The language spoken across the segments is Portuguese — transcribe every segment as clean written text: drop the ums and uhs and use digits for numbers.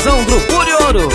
Produção Grupo de Ouro.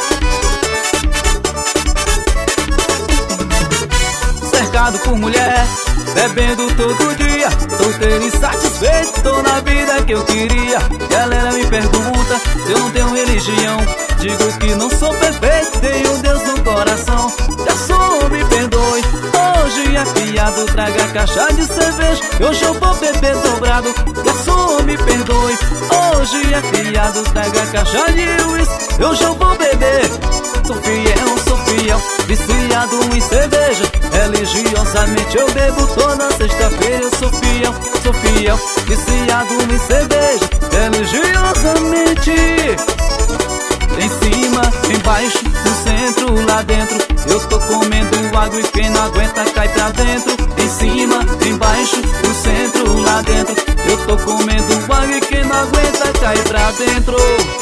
Cercado por mulher, bebendo todo dia, solteiro e satisfeito, tô na vida que eu queria. Galera me pergunta se eu não tenho religião, digo que não sou perfeito, tenho Deus no coração. Garçom, me perdoe, hoje é fiado, traga a caixa de cerveja, hoje eu vou beber dobrado. Garçom, me perdoe, hoje é fiado, traga a caixa de uísque, hoje eu vou beber. Sou fiel, viciado em cerveja, religiosamente eu bebo toda sexta-feira. Eu sou fiel, viciado em cerveja, religiosamente. Em cima, embaixo, no centro, lá dentro, eu tô comendo água e quem não aguenta cai pra dentro. Em cima, embaixo, no centro, lá dentro, eu tô comendo água e quem não aguenta cai pra dentro.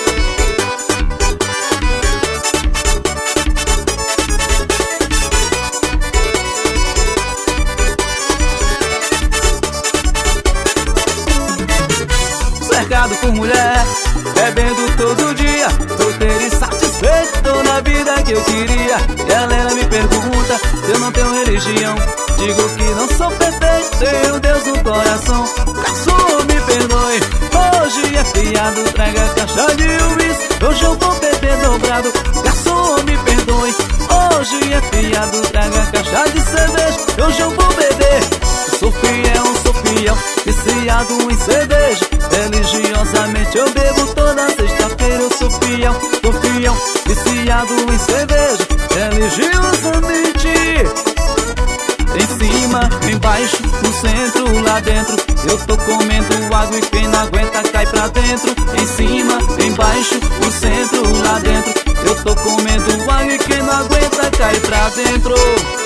Cercado por mulher, bebendo todo dia, solteiro e satisfeito, tô na vida que eu queria. Galera me pergunta se eu não tenho religião, digo que não sou perfeito, tenho Deus no coração. Garçom, me perdoe, hoje é fiado, traga a caixa de uísque, hoje eu vou beber dobrado. Garçom, me perdoe, hoje é fiado, traga a caixa de cerveja, hoje eu vou beber. Sou fiel, viciado em cerveja, religiosamente eu bebo toda sexta-feira. Eu sou fiel, viciado em cerveja, religiosamente. Em cima, embaixo, no centro, lá dentro, eu tô comendo água e quem não aguenta cai pra dentro. Em cima, embaixo, no centro, lá dentro, eu tô comendo água e quem não aguenta cai pra dentro.